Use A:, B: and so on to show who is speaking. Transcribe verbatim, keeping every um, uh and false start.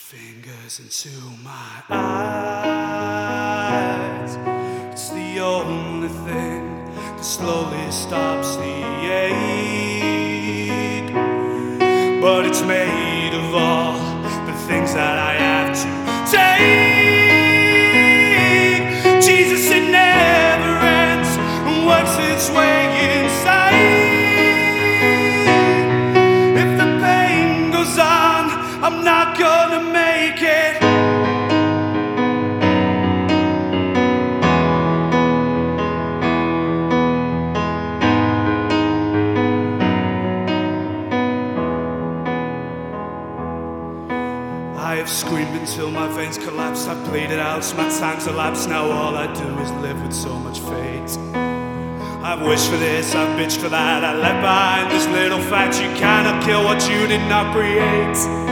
A: fingers into my eyes. It's the only thing that slowly stops the ache. But it's made of all the things that I have to take. Jesus, it never ends and works its way inside. If the pain goes on, I'm not gonna make it. I have screamed until my veins collapsed. I've played it out, so my time's elapsed. Now all I do is live with so much fate. I've wished for this, I've bitched for that. I left behind this little fact: you cannot kill what you did not create.